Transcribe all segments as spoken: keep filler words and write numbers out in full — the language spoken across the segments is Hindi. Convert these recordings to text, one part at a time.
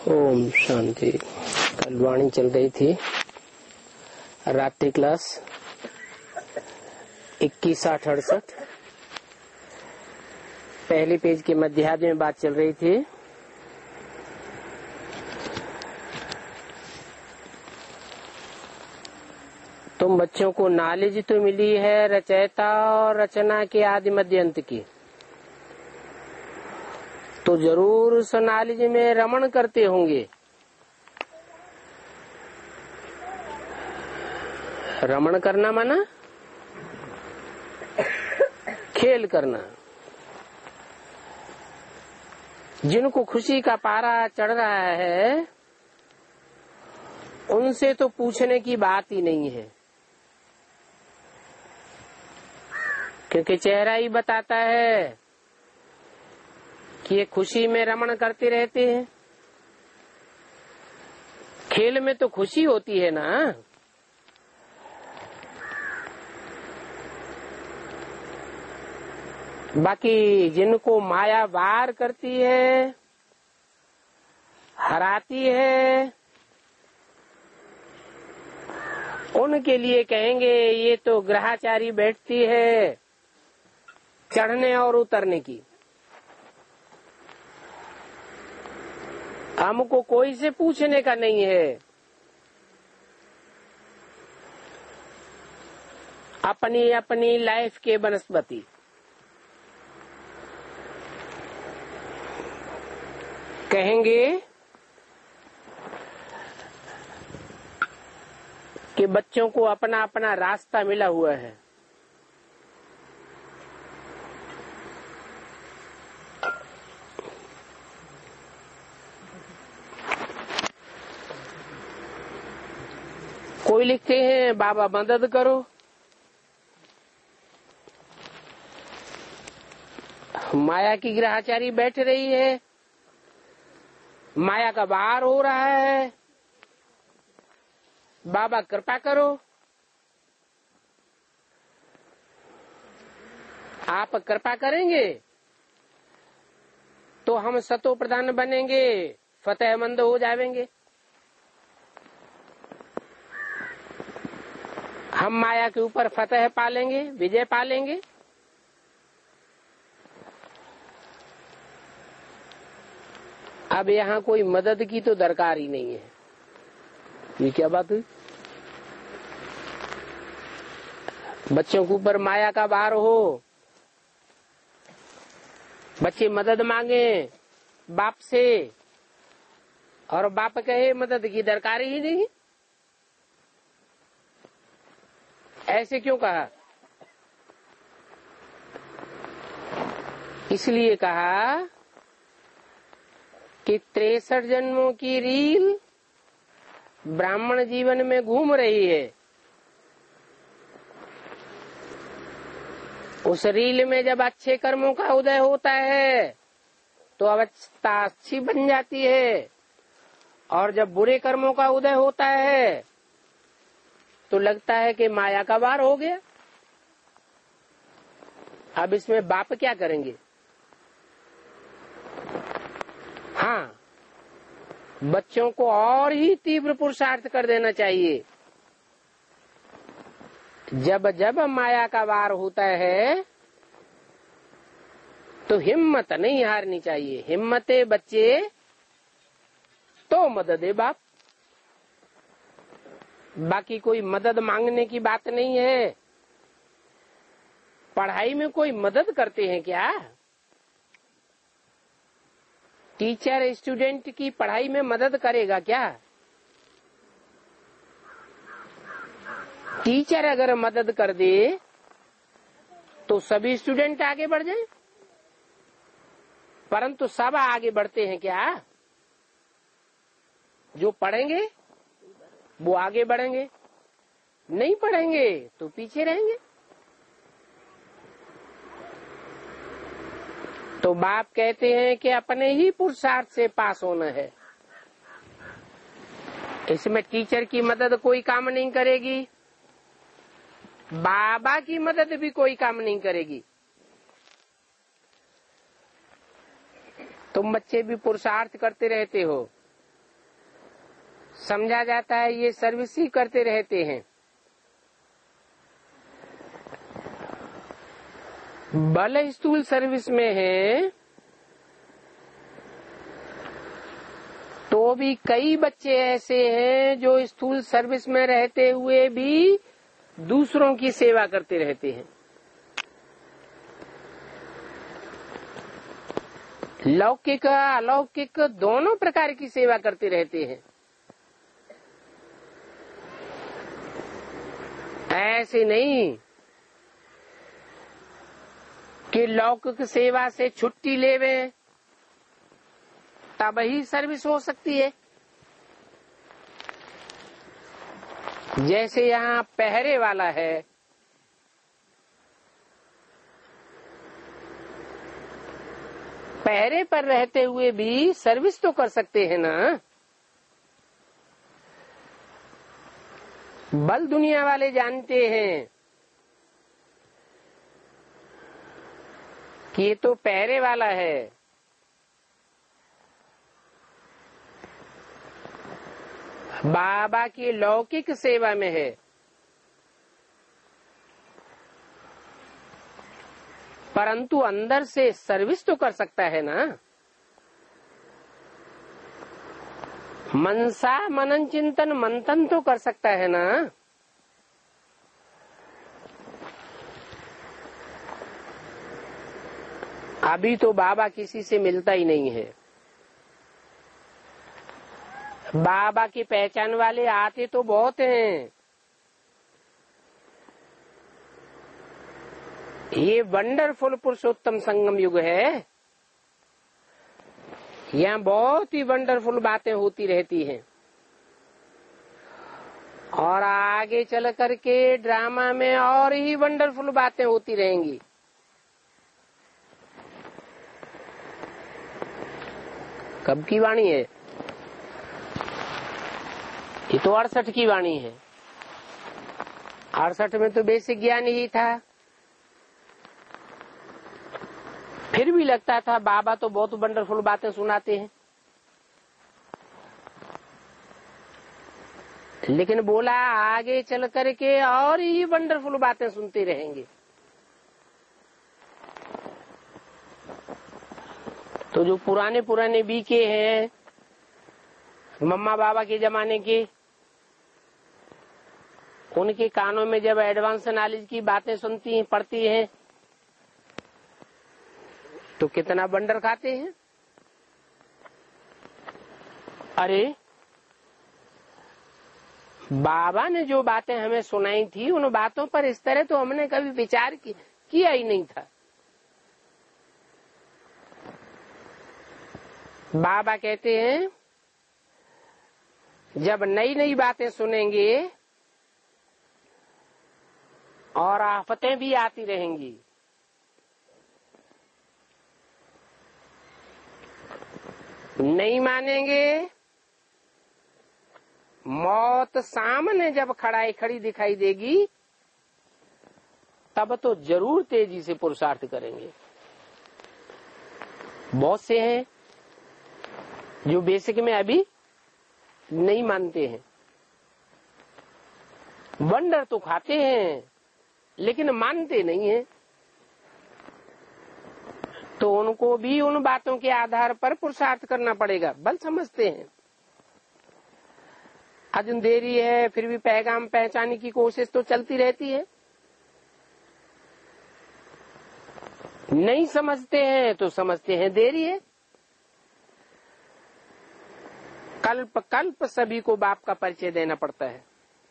ओम शांति। कल वाणी चल रही थी रात्रि क्लास इक्कीस आठ अड़सठ। पहले पेज के मध्यार्ध में बात चल रही थी तुम बच्चों को नॉलेज तो मिली है रचयिता और रचना के आदि मध्य अंत की, तो जरूर उस नॉलेज में रमण करते होंगे। रमण करना माना खेल करना। जिनको खुशी का पारा चढ़ रहा है उनसे तो पूछने की बात ही नहीं है, क्योंकि चेहरा ही बताता है कि ये खुशी में रमण करते रहते हैं। खेल में तो खुशी होती है ना। बाकी जिनको माया वार करती है, हराती है, उनके लिए कहेंगे ये तो ग्रहाचारी बैठती है चढ़ने और उतरने की। हमको कोई से पूछने का नहीं है, अपनी अपनी लाइफ के वनस्पति। कहेंगे कि बच्चों को अपना अपना रास्ता मिला हुआ है। कोई लिखते हैं बाबा मदद करो, माया की ग्रहाचारी बैठ रही है, माया का वार हो रहा है, बाबा कृपा करो। आप कृपा करेंगे तो हम सतो प्रधान बनेंगे, फतेहमंद हो जाएंगे। हम माया के ऊपर फतेह पालेंगे, विजय पालेंगे। अब यहाँ कोई मदद की तो दरकार ही नहीं है। ये क्या बात हुई? बच्चों के ऊपर माया का वार हो, बच्चे मदद मांगे बाप से और बाप कहे मदद की दरकार ही नहीं। ऐसे क्यों कहा? इसलिए कहा कि तिरसठ जन्मों की रील ब्राह्मण जीवन में घूम रही है। उस रील में जब अच्छे कर्मों का उदय होता है तो अवस्था अच्छी बन जाती है, और जब बुरे कर्मों का उदय होता है तो लगता है कि माया का वार हो गया। अब इसमें बाप क्या करेंगे? हाँ, बच्चों को और ही तीव्र पुरुषार्थ कर देना चाहिए। जब जब माया का वार होता है तो हिम्मत नहीं हारनी चाहिए। हिम्मते बच्चे तो मदद बाप। बाकी कोई मदद मांगने की बात नहीं है। पढ़ाई में कोई मदद करते हैं क्या? टीचर स्टूडेंट की पढ़ाई में मदद करेगा क्या? टीचर अगर मदद कर दे तो सभी स्टूडेंट आगे बढ़ जाएं, परंतु सब आगे बढ़ते हैं क्या? जो पढ़ेंगे वो आगे बढ़ेंगे, नहीं पढ़ेंगे तो पीछे रहेंगे। तो बाप कहते हैं कि अपने ही पुरुषार्थ से पास होना है। इसमें टीचर की मदद कोई काम नहीं करेगी, बाबा की मदद भी कोई काम नहीं करेगी। तुम बच्चे भी पुरुषार्थ करते रहते हो, समझा जाता है ये सर्विस ही करते रहते हैं। भले स्थूल सर्विस में है तो भी कई बच्चे ऐसे हैं जो स्थूल सर्विस में रहते हुए भी दूसरों की सेवा करते रहते हैं। लौकिक अलौकिक दोनों प्रकार की सेवा करते रहते हैं। ऐसे नहीं कि लौकिक सेवा से छुट्टी लेवे तब ही सर्विस हो सकती है। जैसे यहाँ पहरे वाला है, पहरे पर रहते हुए भी सर्विस तो कर सकते हैं ना। बल दुनिया वाले जानते हैं कि ये तो पहरे वाला है, बाबा की लौकिक सेवा में है, परंतु अंदर से सर्विस तो कर सकता है ना। मनसा मनन चिंतन मंथन तो कर सकता है ना। अभी तो बाबा किसी से मिलता ही नहीं है। बाबा की पहचान वाले आते तो बहुत हैं। ये वंडरफुल पुरुषोत्तम संगम युग है। यहाँ बहुत ही वंडरफुल बातें होती रहती हैं और आगे चल करके ड्रामा में और ही वंडरफुल बातें होती रहेंगी। कब की वाणी है? ये तो अड़सठ की वाणी है। अड़सठ में तो बेसिक ज्ञान ही था, फिर भी लगता था बाबा तो बहुत वंडरफुल बातें सुनाते हैं। लेकिन बोला आगे चल करके और ही वंडरफुल बातें सुनते रहेंगे। तो जो पुराने पुराने बीके हैं मम्मा बाबा के जमाने के, उनके कानों में जब एडवांस नॉलेज की बातें सुनती हैं, पढ़ती हैं, तो कितना बंडर खाते हैं। अरे बाबा ने जो बातें हमें सुनाई थी उन बातों पर इस तरह तो हमने कभी विचार की, किया ही नहीं था। बाबा कहते हैं जब नई नई बातें सुनेंगे और आफतें भी आती रहेंगी, नहीं मानेंगे, मौत सामने जब खड़ाई खड़ी दिखाई देगी तब तो जरूर तेजी से पुरुषार्थ करेंगे। बहुत से हैं जो बेसिक में अभी नहीं मानते हैं, वंडर तो खाते हैं लेकिन मानते नहीं हैं। तो उनको भी उन बातों के आधार पर पुरुषार्थ करना पड़ेगा। बल समझते हैं, अजन देरी है, फिर भी पैगाम पहचाने की कोशिश तो चलती रहती है। नहीं समझते हैं तो समझते हैं देरी है। कल्प कल्प सभी को बाप का परिचय देना पड़ता है।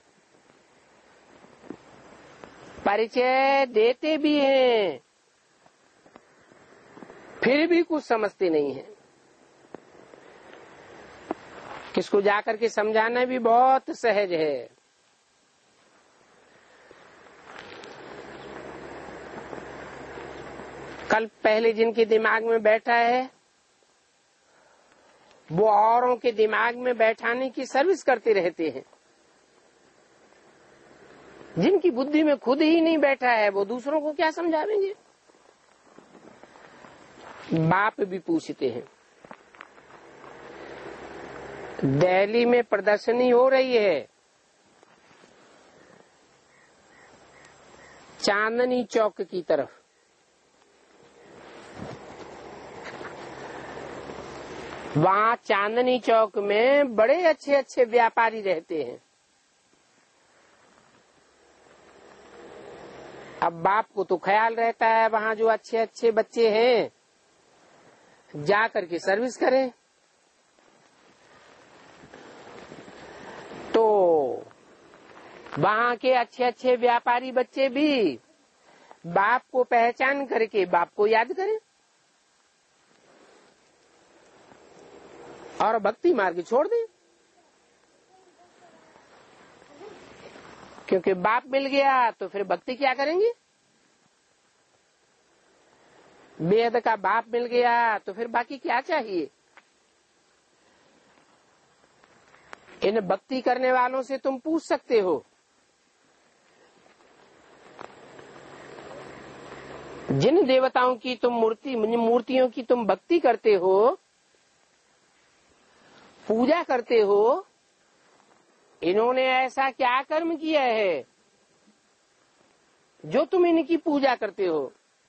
परिचय देते भी हैं, फिर भी कुछ समझते नहीं है। किसको जाकर के समझाना भी बहुत सहज है। कल पहले जिनके दिमाग में बैठा है वो औरों के दिमाग में बैठाने की सर्विस करते रहते हैं। जिनकी बुद्धि में खुद ही नहीं बैठा है वो दूसरों को क्या समझावेंगे। बाप भी पूछते हैं, दिल्ली में प्रदर्शनी हो रही है चांदनी चौक की तरफ। वहाँ चांदनी चौक में बड़े अच्छे अच्छे व्यापारी रहते हैं। अब बाप को तो ख्याल रहता है वहाँ जो अच्छे अच्छे बच्चे हैं जा करके सर्विस करें। तो वहाँ के अच्छे अच्छे व्यापारी बच्चे भी बाप को पहचान करके बाप को याद करें और भक्ति मार्ग छोड़ दें, क्योंकि बाप मिल गया तो फिर भक्ति क्या करेंगे। बेहद का बाप मिल गया तो फिर बाकी क्या चाहिए। इन भक्ति करने वालों से तुम पूछ सकते हो, जिन देवताओं की तुम मूर्ति मूर्तियों की तुम भक्ति करते हो, पूजा करते हो, इन्होंने ऐसा क्या कर्म किया है जो तुम इनकी पूजा करते हो।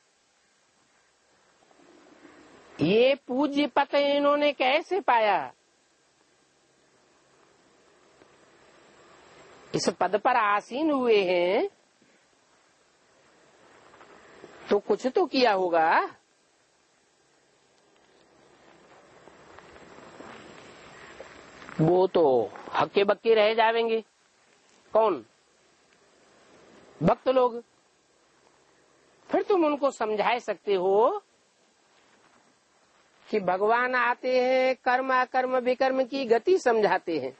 ये पूज्य पद इन्होंने कैसे पाया। इस पद पर आसीन हुए हैं तो कुछ तो किया होगा। वो तो हक्के बक्के रह जाएंगे। कौन? भक्त लोग। फिर तुम उनको समझा सकते हो कि भगवान आते हैं, कर्म अकर्म विकर्म की गति समझाते हैं।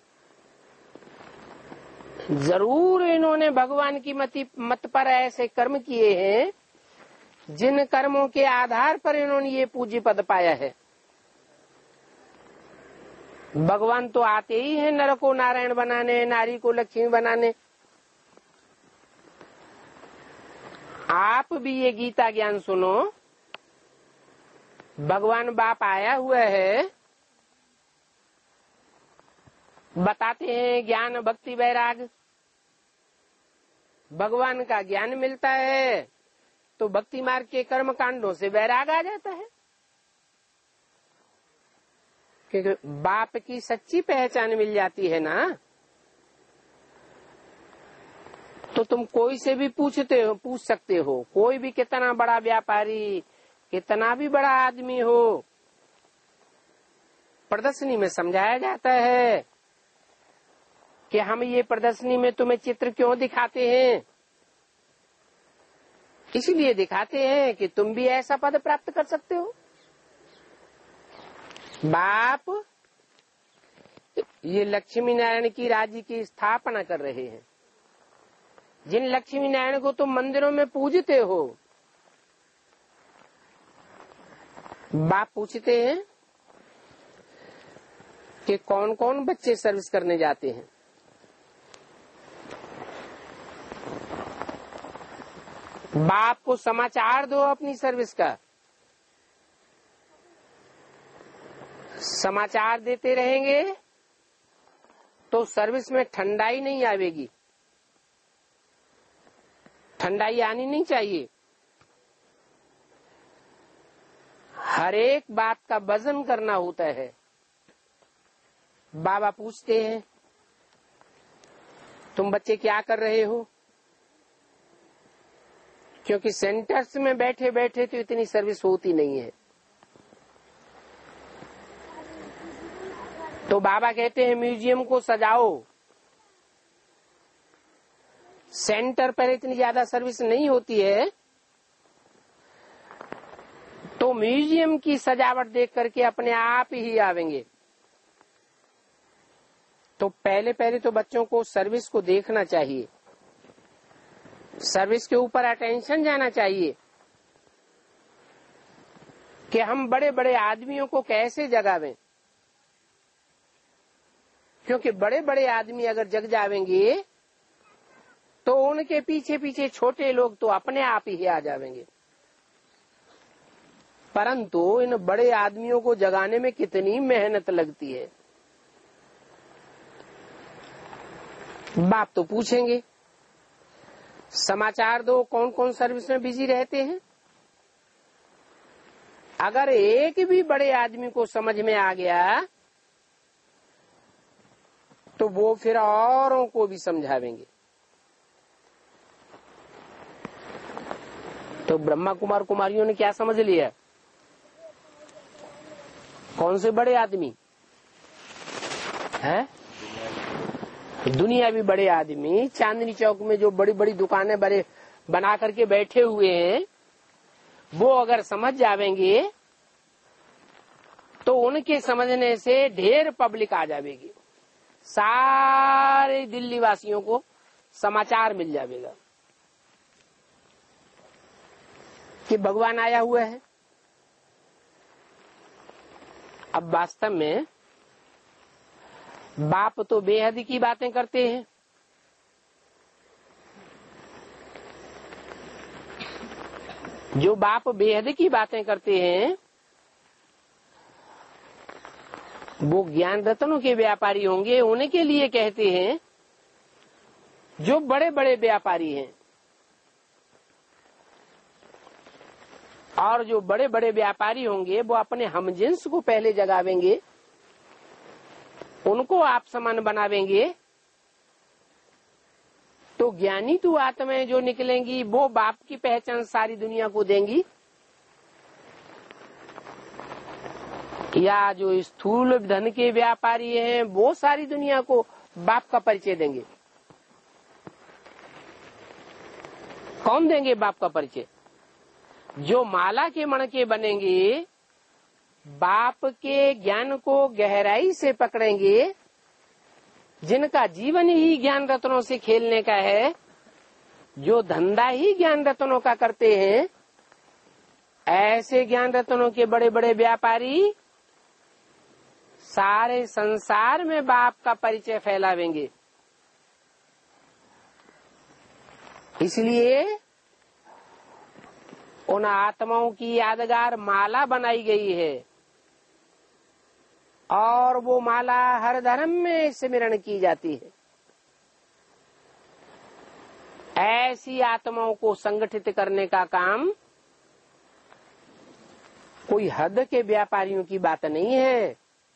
जरूर इन्होंने भगवान की मति मत पर ऐसे कर्म किए हैं जिन कर्मों के आधार पर इन्होंने ये पूज्य पद पाया है। भगवान तो आते ही हैं नर को नारायण बनाने, नारी को लक्ष्मी बनाने। आप भी ये गीता ज्ञान सुनो। भगवान बाप आया हुआ है, बताते हैं ज्ञान भक्ति वैराग। भगवान का ज्ञान मिलता है तो भक्ति मार्ग के कर्म कांडों से वैराग आ जाता है, क्योंकि बाप की सच्ची पहचान मिल जाती है ना। तो तुम कोई से भी पूछते हो, पूछ सकते हो, कोई भी कितना बड़ा व्यापारी, कितना भी बड़ा आदमी हो। प्रदर्शनी में समझाया जाता है कि हम ये प्रदर्शनी में तुम्हें चित्र क्यों दिखाते हैं। इसलिए दिखाते हैं कि तुम भी ऐसा पद प्राप्त कर सकते हो। बाप ये लक्ष्मी नारायण की राज्य की स्थापना कर रहे हैं। जिन लक्ष्मी नारायण को तुम मंदिरों में पूजते हो, बाप पूछते हैं कि कौन कौन बच्चे सर्विस करने जाते हैं। बाप को समाचार दो अपनी सर्विस का। समाचार देते रहेंगे तो सर्विस में ठंडाई नहीं आवेगी। ठंडाई आनी नहीं चाहिए। हर एक बात का वजन करना होता है। बाबा पूछते हैं तुम बच्चे क्या कर रहे हो, क्योंकि सेंटर्स में बैठे बैठे तो इतनी सर्विस होती नहीं है। तो बाबा कहते हैं म्यूजियम को सजाओ। सेंटर पर इतनी ज्यादा सर्विस नहीं होती है, तो म्यूजियम की सजावट देख करके अपने आप ही आवेंगे। तो पहले पहले तो बच्चों को सर्विस को देखना चाहिए, सर्विस के ऊपर अटेंशन जाना चाहिए कि हम बड़े बड़े आदमियों को कैसे जगावें। क्योंकि बड़े बड़े आदमी अगर जग जावेंगे तो उनके पीछे पीछे छोटे लोग तो अपने आप ही आ जाएंगे। परंतु इन बड़े आदमियों को जगाने में कितनी मेहनत लगती है। बाप तो पूछेंगे समाचार दो, कौन कौन सर्विस में बिजी रहते हैं। अगर एक भी बड़े आदमी को समझ में आ गया तो वो फिर औरों को भी समझावेंगे। तो ब्रह्मा कुमार कुमारियों ने क्या समझ लिया? कौन से बड़े आदमी हैं? दुनिया भी बड़े आदमी चांदनी चौक में जो बड़ी बड़ी दुकानें बड़े बना करके बैठे हुए हैं, वो अगर समझ जावेंगे तो उनके समझने से ढेर पब्लिक आ जाएगी, सारे दिल्ली वासियों को समाचार मिल जाएगा कि भगवान आया हुआ है। अब वास्तव में बाप तो बेहद की बातें करते हैं। जो बाप बेहद की बातें करते हैं वो ज्ञान रत्नों के व्यापारी होंगे। उनके लिए कहते हैं जो बड़े बड़े व्यापारी हैं, और जो बड़े बड़े व्यापारी होंगे वो अपने हमजिन्स को पहले जगावेंगे, उनको आप समान बनावेंगे, तो ज्ञानी तू आत्माएं जो निकलेंगी वो बाप की पहचान सारी दुनिया को देंगी। या जो स्थूल धन के व्यापारी हैं वो सारी दुनिया को बाप का परिचय देंगे। कौन देंगे बाप का परिचय? जो माला के मणके बनेंगे, बाप के ज्ञान को गहराई से पकड़ेंगे, जिनका जीवन ही ज्ञान रत्नों से खेलने का है, जो धंधा ही ज्ञान रत्नों का करते हैं, ऐसे ज्ञान रत्नों के बड़े बड़े व्यापारी सारे संसार में बाप का परिचय फैलावेंगे। इसलिए उन आत्माओं की यादगार माला बनाई गई है, और वो माला हर धर्म में स्मरण की जाती है। ऐसी आत्माओं को संगठित करने का काम कोई हद के व्यापारियों की बात नहीं है।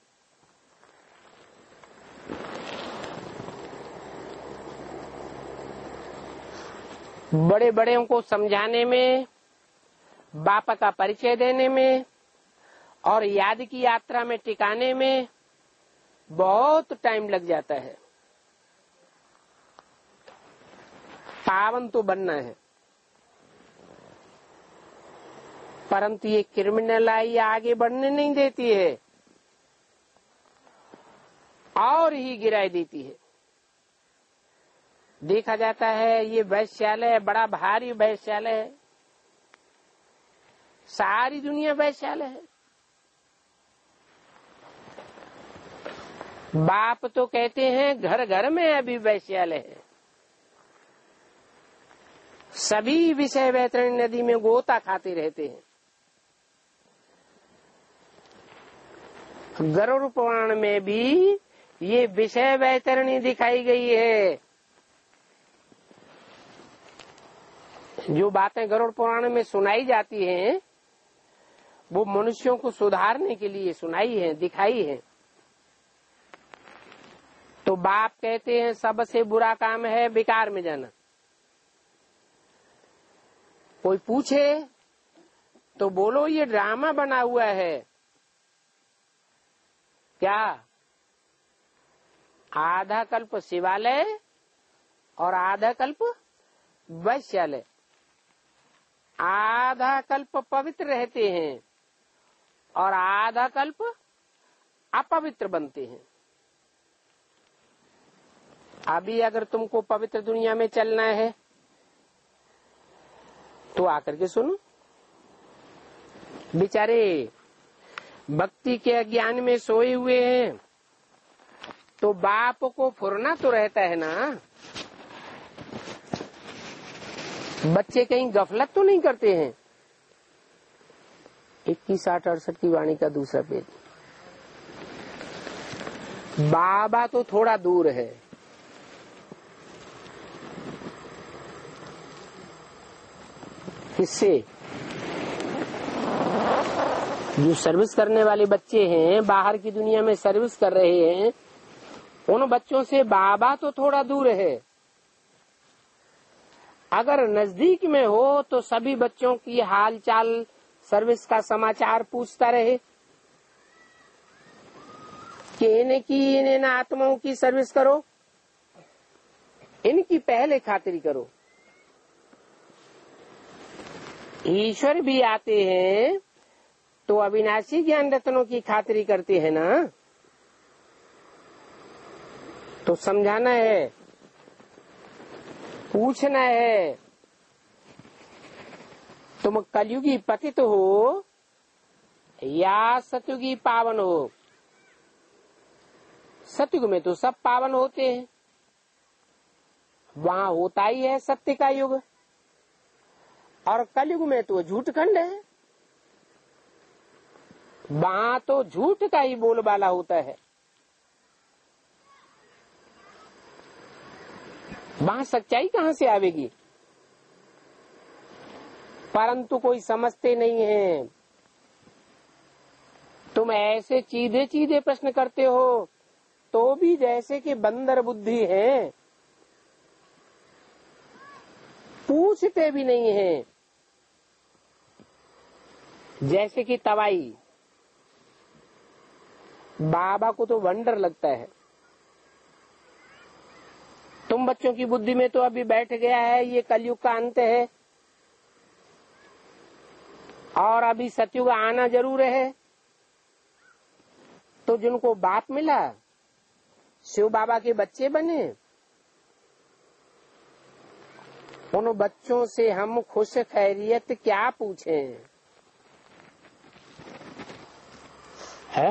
बड़े बड़े को समझाने में, बाप का परिचय देने में और याद की यात्रा में टिकाने में बहुत टाइम लग जाता है। पावन तो बनना है, परंतु ये क्रिमिनल आई आगे बढ़ने नहीं देती है और ही गिराई देती है। देखा जाता है ये वैश्यालय बड़ा भारी वैश्यालय है, सारी दुनिया वैश्यालय है। बाप तो कहते हैं घर घर में अभी वैश्यालय है। सभी विषय वैतरणी नदी में गोता खाते रहते हैं। गरुड़ पुराण में भी ये विषय वैतरणी दिखाई गई है। जो बातें गरुड़ पुराण में सुनाई जाती हैं वो मनुष्यों को सुधारने के लिए सुनाई है, दिखाई है। तो बाप कहते हैं सबसे बुरा काम है विकार में जाना। कोई पूछे तो बोलो ये ड्रामा बना हुआ है। क्या? आधा कल्प शिवालय और आधा कल्प वैश्यालय। आधा कल्प पवित्र रहते हैं और आधा कल्प अपवित्र बनते हैं। अभी अगर तुमको पवित्र दुनिया में चलना है तो आकर के सुनो। बेचारे भक्ति के अज्ञान में सोए हुए हैं, तो बाप को फुरना तो रहता है ना। बच्चे कहीं गफलत तो नहीं करते हैं। इक्कीस आठ अड़सठ की वाणी का दूसरा पेज। बाबा तो थोड़ा दूर है, किससे? जो सर्विस करने वाले बच्चे हैं, बाहर की दुनिया में सर्विस कर रहे हैं, उन बच्चों से बाबा तो थोड़ा दूर है। अगर नजदीक में हो तो सभी बच्चों की हाल चाल, सर्विस का समाचार पूछता रहे कि इनकी इन आत्माओं की सर्विस करो, इनकी पहले खातिरी करो। ईश्वर भी आते हैं तो अविनाशी ज्ञान रत्नों की खातिरी करते हैं ना, तो समझाना है, पूछना है, तुम कलयुगी पतित हो या सतयुगी पावन हो। सतयुग में तो सब पावन होते हैं, वहां होता ही है सत्य का युग, और कलयुग में तो झूठ खंड है, वहां तो झूठ का ही बोलबाला होता है। वहां सच्चाई कहां से आवेगी? परंतु कोई समझते नहीं है। तुम ऐसे सीधे सीधे प्रश्न करते हो तो भी जैसे कि बंदर बुद्धि है, पूछते भी नहीं है, जैसे कि तवाई। बाबा को तो वंडर लगता है। तुम बच्चों की बुद्धि में तो अभी बैठ गया है ये कलयुग का अंत है और अभी सतयुग आना जरूर है। तो जिनको बाप मिला, शिव बाबा के बच्चे बने, उन बच्चों से हम खुश खैरियत क्या पूछें? है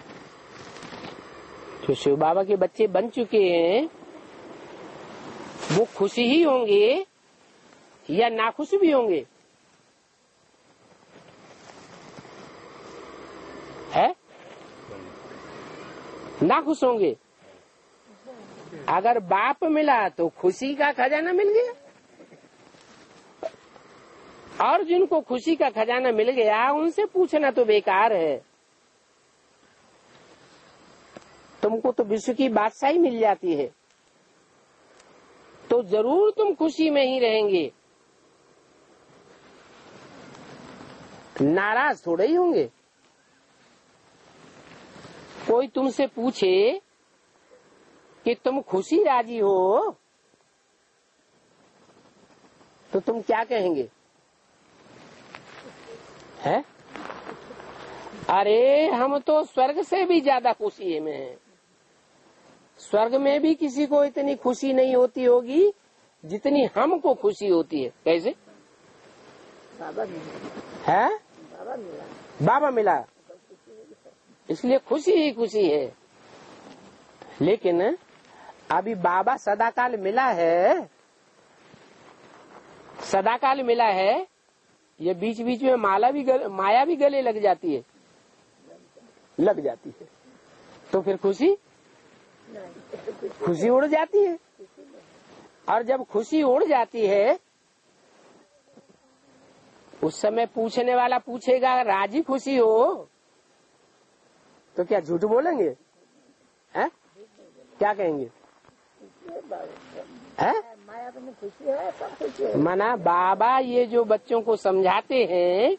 जो शिव बाबा के बच्चे बन चुके हैं वो खुशी ही होंगे या नाखुश भी होंगे? है नाखुश होंगे। अगर बाप मिला तो खुशी का खजाना मिल गया, और जिनको खुशी का खजाना मिल गया उनसे पूछना तो बेकार है। तुमको तो विश्व की बादशाही मिल जाती है तो जरूर तुम खुशी में ही रहेंगे, नाराज थोड़े ही होंगे। कोई तुमसे पूछे कि तुम खुशी राजी हो तो तुम क्या कहेंगे? है अरे हम तो स्वर्ग से भी ज्यादा खुशी में हैं। स्वर्ग में भी किसी को इतनी खुशी नहीं होती होगी जितनी हमको खुशी होती है। कैसे? बाबा मिला है, बाबा मिला, बाबा मिला इसलिए खुशी ही खुशी है। लेकिन अभी बाबा सदाकाल मिला है, सदाकाल मिला है, ये बीच बीच में माला भी गल, माया भी गले लग जाती है, लग जाती है तो फिर खुशी खुशी उड़ जाती है। और जब खुशी उड़ जाती है उस समय पूछने वाला पूछेगा राजी खुशी हो तो क्या झूठ बोलेंगे? हैं? क्या कहेंगे? है? मना बाबा ये जो बच्चों को समझाते हैं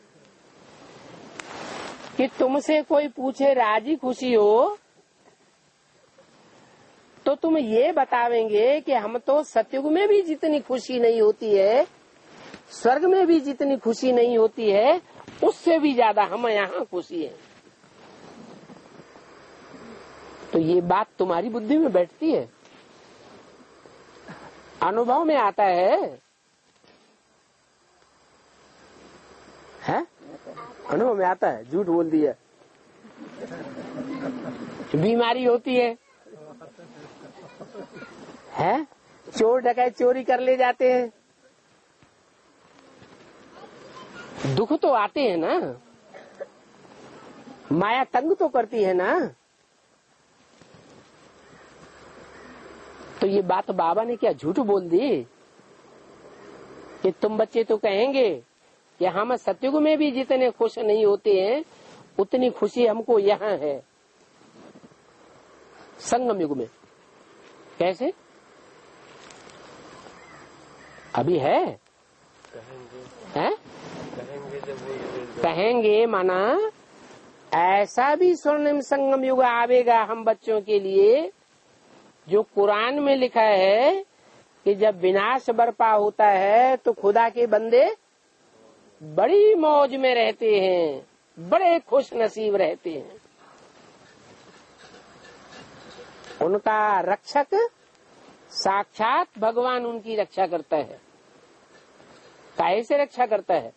कि तुमसे कोई पूछे राजी खुशी हो तो तुम ये बतावेंगे कि हम तो सतयुग में भी जितनी खुशी नहीं होती है, स्वर्ग में भी जितनी खुशी नहीं होती है, उससे भी ज्यादा हम यहाँ खुशी है। तो ये बात तुम्हारी बुद्धि में बैठती है, अनुभव में आता है, है? अनुभव में आता है। झूठ बोल दिया, बीमारी होती है, है? चोर डकैत चोरी कर ले जाते हैं, दुख तो आते हैं ना, माया तंग तो करती है ना। तो ये बात बाबा ने क्या झूठ बोल दी कि तुम बच्चे तो कहेंगे कि हम सतयुग में भी जितने खुश नहीं होते हैं उतनी खुशी हमको यहाँ है संगम युग में। कैसे? अभी है हैं? कहेंगे माना ऐसा भी स्वर्णिम संगम युग आवेगा हम बच्चों के लिए जो कुरान में लिखा है कि जब विनाश बरपा होता है तो खुदा के बंदे बड़ी मौज में रहते हैं, बड़े खुश नसीब रहते हैं। उनका रक्षक साक्षात भगवान उनकी रक्षा करता है। काहे से रक्षा करता है?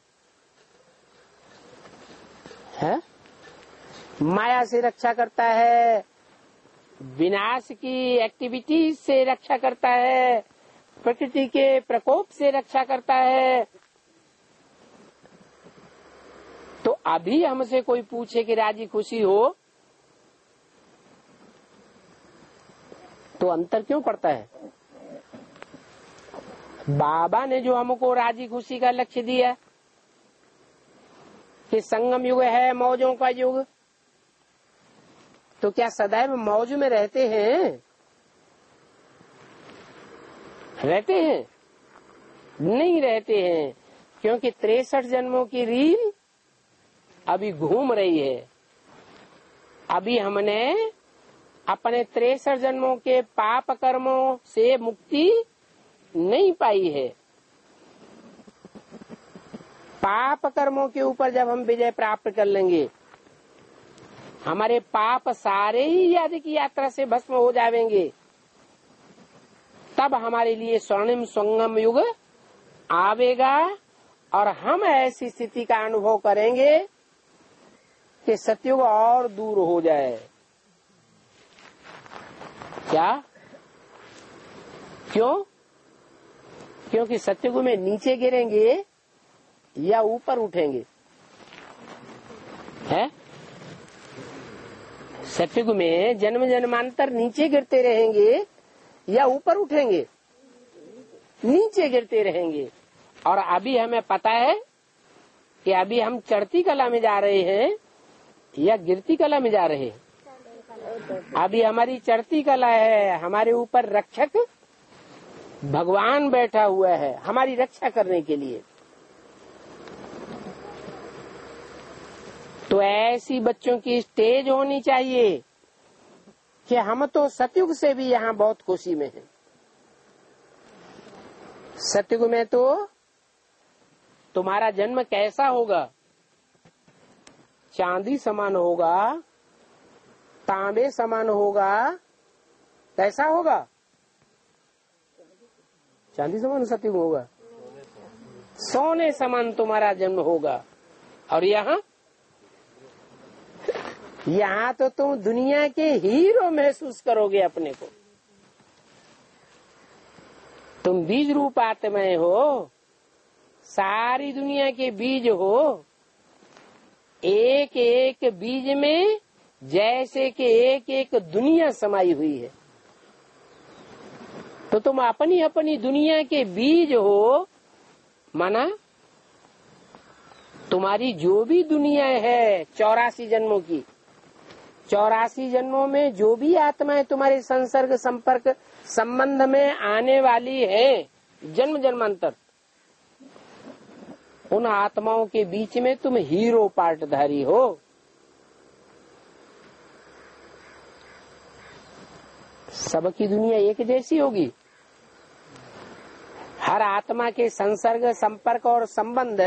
है? माया से रक्षा करता है, विनाश की एक्टिविटी से रक्षा करता है, प्रकृति के प्रकोप से रक्षा करता है। तो अभी हमसे कोई पूछे कि राजी खुशी हो तो अंतर क्यों पड़ता है? बाबा ने जो हमको राजी खुशी का लक्ष्य दिया कि संगम युग है मौजों का युग, तो क्या सदैव मौज में रहते हैं? रहते हैं? नहीं रहते हैं, क्योंकि तिरसठ जन्मों की रील अभी घूम रही है। अभी हमने अपने तिरसठ जन्मों के पाप कर्मों से मुक्ति नहीं पाई है। पाप कर्मों के ऊपर जब हम विजय प्राप्त कर लेंगे, हमारे पाप सारे ही याद की यात्रा से भस्म हो जाएंगे, तब हमारे लिए स्वर्णिम संगम युग आवेगा और हम ऐसी स्थिति का अनुभव करेंगे कि सतयुग और दूर हो जाए। क्या? क्यों? क्योंकि सतयुग में नीचे गिरेंगे या ऊपर उठेंगे? है? सतयुग में जन्म जन्मांतर नीचे गिरते रहेंगे या ऊपर उठेंगे? नीचे गिरते रहेंगे। और अभी हमें पता है कि अभी हम चढ़ती कला में जा रहे हैं या गिरती कला में जा रहे हैं। अभी हमारी चढ़ती कला है, हमारे ऊपर रक्षक भगवान बैठा हुआ है हमारी रक्षा करने के लिए। तो ऐसी बच्चों की स्टेज होनी चाहिए कि हम तो सतयुग से भी यहाँ बहुत खुशी में हैं। सतयुग में तो तुम्हारा जन्म कैसा होगा? चांदी समान होगा, तांबे समान होगा। कैसा होगा? चांदी समान सतयुग होगा, सोने समान तुम्हारा जन्म होगा। और यहाँ यहाँ तो तुम दुनिया के हीरो महसूस करोगे अपने को। तुम बीज रूप आत्माएं हो, सारी दुनिया के बीज हो। एक एक बीज में जैसे कि एक एक दुनिया समाई हुई है। तो तुम अपनी अपनी दुनिया के बीज हो। माना तुम्हारी जो भी दुनिया है चौरासी जन्मों की, चौरासी जन्मों में जो भी आत्माएं तुम्हारे संसर्ग संपर्क संबंध में आने वाली है जन्म जन्मांतर, उन आत्माओं के बीच में तुम हीरो पार्टधारी हो। सबकी दुनिया एक जैसी होगी? हर आत्मा के संसर्ग संपर्क और संबंध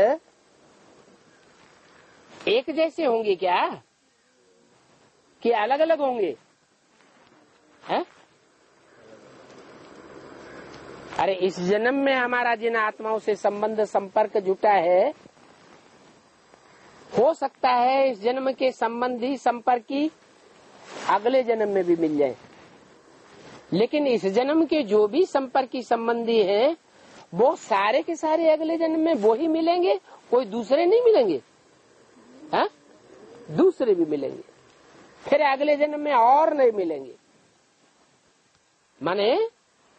एक जैसे होंगे क्या कि अलग अलग होंगे? है? अरे इस जन्म में हमारा जिन आत्माओं से संबंध संपर्क जुटा है, हो सकता है इस जन्म के संबंधी संपर्की अगले जन्म में भी मिल जाए। लेकिन इस जन्म के जो भी संपर्की संबंधी हैं वो सारे के सारे अगले जन्म में वो ही मिलेंगे, कोई दूसरे नहीं मिलेंगे। हा? दूसरे भी मिलेंगे, फिर अगले जन्म में और नहीं मिलेंगे। माने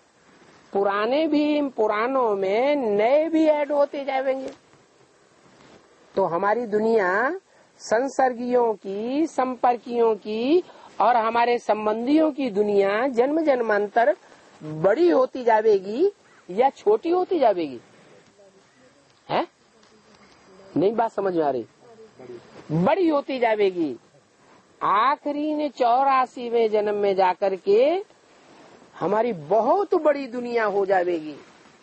पुराने भी पुरानों में नए भी ऐड होते जाएंगे। तो हमारी दुनिया संसर्गियों की, संपर्कियों की और हमारे संबंधियों की दुनिया जन्म जन्मांतर बड़ी होती जाएगी या छोटी होती जाएगी? है नहीं, बात समझ में आ रही? बड़ी होती जाएगी। आखिरी ने चौरासीवें जन्म में जाकर के हमारी बहुत बड़ी दुनिया हो जाएगी।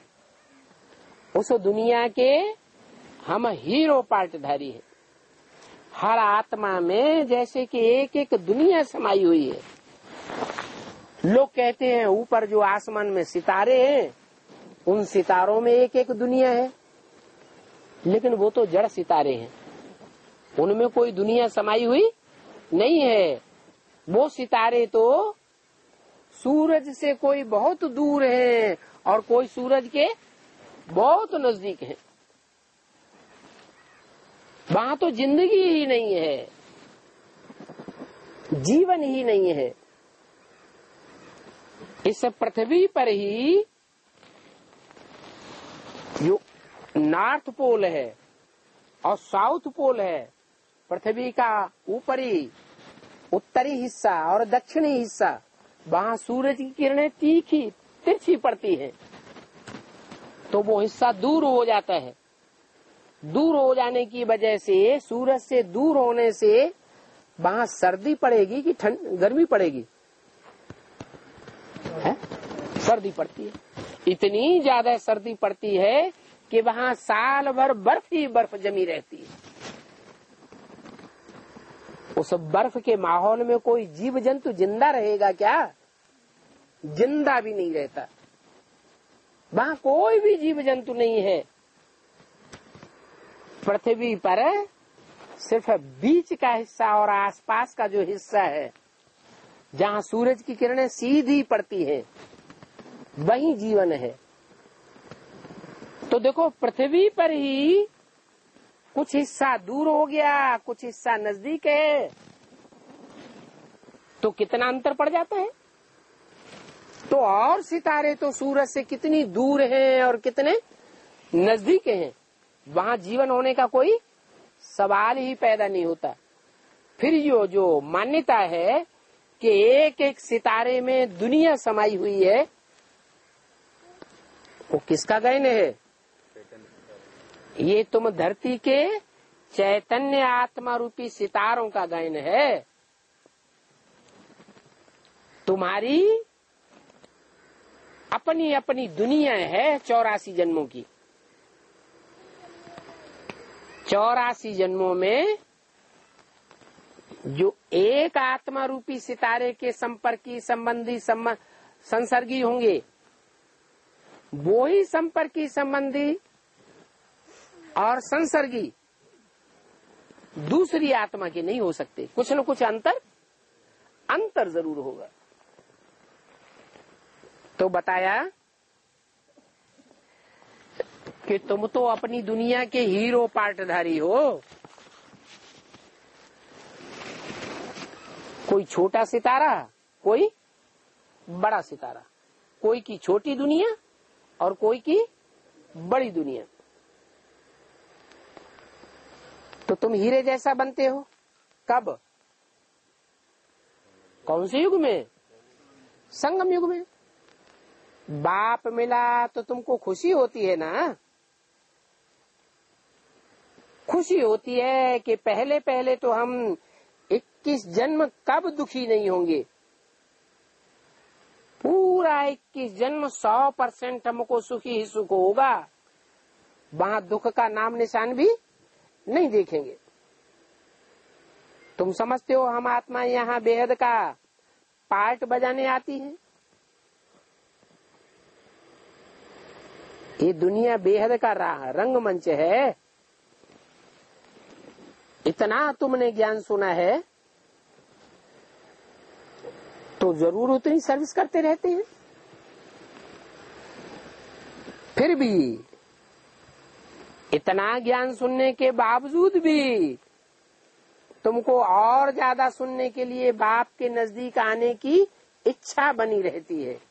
उस दुनिया के हम हीरो पार्टधारी हैं। हर आत्मा में जैसे कि एक एक दुनिया समाई हुई है। लोग कहते हैं ऊपर जो आसमान में सितारे हैं उन सितारों में एक एक दुनिया है, लेकिन वो तो जड़ सितारे हैं, उनमें कोई दुनिया समाई हुई नहीं है। वो सितारे तो सूरज से कोई बहुत दूर हैं और कोई सूरज के बहुत नजदीक हैं। वहां तो जिंदगी ही नहीं है, जीवन ही नहीं है। इस पृथ्वी पर ही जो नॉर्थ पोल है और साउथ पोल है, पृथ्वी का ऊपरी उत्तरी हिस्सा और दक्षिणी हिस्सा, वहां सूरज की किरणें तीखी तिरछी पड़ती हैं, तो वो हिस्सा दूर हो जाता है। दूर हो जाने की वजह से, सूरज से दूर होने से वहां सर्दी पड़ेगी कि ठंड गर्मी पड़ेगी? है? सर्दी पड़ती है। इतनी ज्यादा सर्दी पड़ती है कि वहां साल भर बर्फ ही बर्फ जमी रहती है। उस बर्फ के माहौल में कोई जीव जंतु जिंदा रहेगा क्या? जिंदा भी नहीं रहता। वहां कोई भी जीव जंतु नहीं है। पृथ्वी पर सिर्फ बीच का हिस्सा और आसपास का जो हिस्सा है जहां सूरज की किरणें सीधी पड़ती हैं, वही जीवन है। तो देखो, पृथ्वी पर ही कुछ हिस्सा दूर हो गया, कुछ हिस्सा नजदीक है, तो कितना अंतर पड़ जाता है। तो और सितारे तो सूरज से कितनी दूर हैं और कितने नजदीक हैं, वहां जीवन होने का कोई सवाल ही पैदा नहीं होता। फिर यो जो मान्यता है कि एक एक सितारे में दुनिया समाई हुई है, वो किसका गायन है? ये तुम धरती के चैतन्य आत्मा रूपी सितारों का गायन है। तुम्हारी अपनी अपनी दुनिया है चौरासी जन्मों की। चौरासी जन्मों में जो एक आत्मा रूपी सितारे के संपर्की, संबंधी, संसर्गी होंगे, वो ही संपर्की, संबंधी और संसर्गी दूसरी आत्मा के नहीं हो सकते। कुछ न कुछ अंतर अंतर जरूर होगा। तो बताया कि तुम तो अपनी दुनिया के हीरो पार्टधारी हो। कोई छोटा सितारा, कोई बड़ा सितारा, कोई की छोटी दुनिया और कोई की बड़ी दुनिया। तो तुम हीरे जैसा बनते हो कब? कौन से युग में? संगम युग में। बाप मिला तो तुमको खुशी होती है ना? खुशी होती है कि पहले पहले तो हम इक्कीस जन्म कब दुखी नहीं होंगे। पूरा इक्कीस जन्म सौ परसेंट हमको सुखी ही सुख होगा। वहां दुख का नाम निशान भी नहीं देखेंगे। तुम समझते हो हम आत्मा यहाँ बेहद का पार्ट बजाने आती है? ये दुनिया बेहद का रंगमंच है। इतना तुमने ज्ञान सुना है तो जरूर उतनी सर्विस करते रहते हैं। फिर भी इतना ज्ञान सुनने के बावजूद भी तुमको और ज्यादा सुनने के लिए बाप के नजदीक आने की इच्छा बनी रहती है।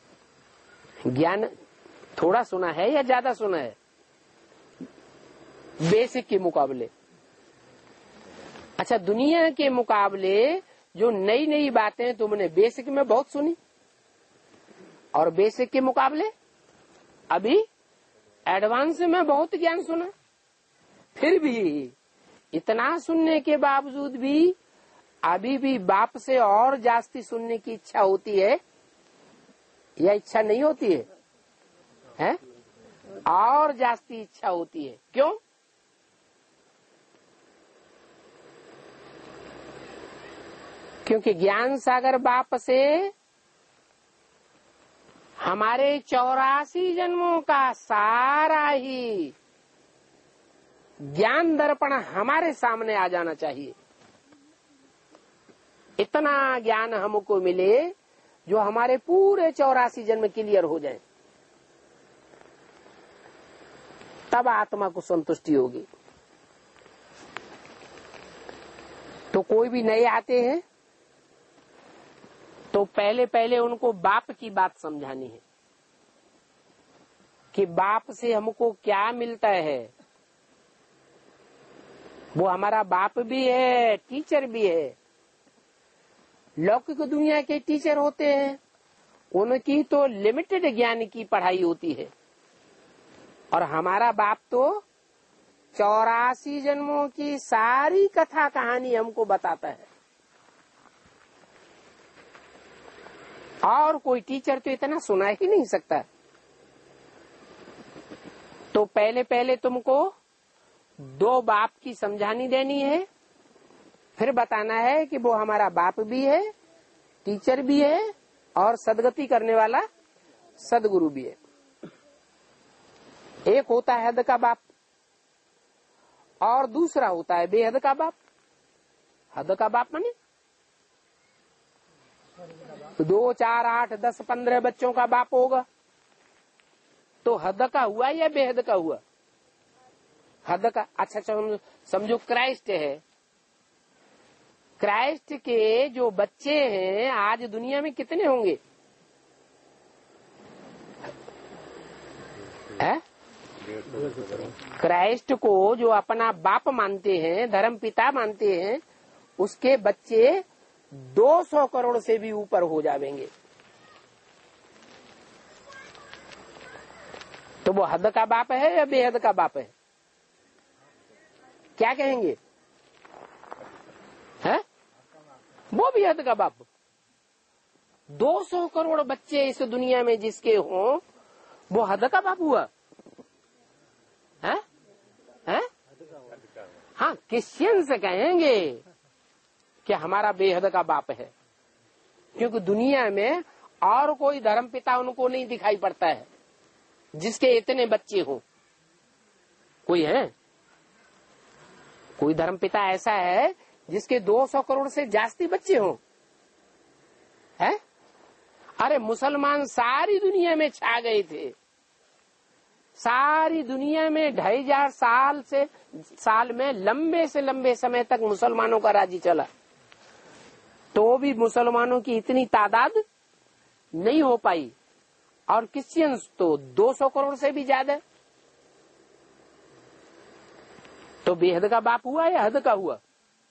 ज्ञान थोड़ा सुना है या ज्यादा सुना है? बेसिक के मुकाबले। अच्छा, दुनिया के मुकाबले जो नई नई बातें तुमने बेसिक में बहुत सुनी और बेसिक के मुकाबले अभी एडवांस में बहुत ज्ञान सुना, फिर भी इतना सुनने के बावजूद भी अभी भी बाप से और जास्ती सुनने की इच्छा होती है या इच्छा नहीं होती है? हैं? और जास्ती इच्छा होती है। क्यों? क्योंकि ज्ञान सागर बाप से हमारे चौरासी जन्मों का सारा ही ज्ञान दर्पण हमारे सामने आ जाना चाहिए। इतना ज्ञान हमको मिले जो हमारे पूरे चौरासी जन्म क्लियर हो जाए, तब आत्मा को संतुष्टि होगी। तो कोई भी नए आते हैं तो पहले पहले उनको बाप की बात समझानी है कि बाप से हमको क्या मिलता है। वो हमारा बाप भी है, टीचर भी है। लौकिक दुनिया के टीचर होते हैं, उनकी तो लिमिटेड ज्ञान की पढ़ाई होती है, और हमारा बाप तो चौरासी जन्मों की सारी कथा कहानी हमको बताता है। और कोई टीचर तो इतना सुना ही नहीं सकता। तो पहले पहले तुमको दो बाप की समझानी देनी है, फिर बताना है कि वो हमारा बाप भी है, टीचर भी है, और सदगति करने वाला सदगुरु भी है। एक होता है हद का बाप और दूसरा होता है बेहद का बाप। हद का बाप माने दो चार आठ दस पंद्रह बच्चों का बाप होगा, तो हद का हुआ या बेहद का हुआ? हद का। अच्छा अच्छा, समझो क्राइस्ट है, क्राइस्ट के जो बच्चे हैं आज दुनिया में कितने होंगे? है? क्राइस्ट को जो अपना बाप मानते हैं, धर्म पिता मानते हैं, उसके बच्चे दो सौ करोड़ से भी ऊपर हो जाएंगे। तो वो हद का बाप है या बेहद का बाप है? क्या कहेंगे? है? वो भी हद का बाप। दो सौ करोड़ बच्चे इस दुनिया में जिसके हों, वो हद का बाप हुआ है? है? हाँ, क्रिश्चियंस कहेंगे कि हमारा बेहद का बाप है, क्योंकि दुनिया में और कोई धर्म पिता उनको नहीं दिखाई पड़ता है जिसके इतने बच्चे हों। कोई है? कोई धर्म पिता ऐसा है जिसके दो सौ करोड़ से जास्ती बच्चे हों? है? अरे मुसलमान सारी दुनिया में छा गए थे, सारी दुनिया में ढाई हजार साल से साल में लंबे से लंबे समय तक मुसलमानों का राज्य चला, तो भी मुसलमानों की इतनी तादाद नहीं हो पाई, और क्रिश्चियंस तो दो सौ करोड़ से भी ज्यादा। तो बेहद का बाप हुआ या हद का हुआ?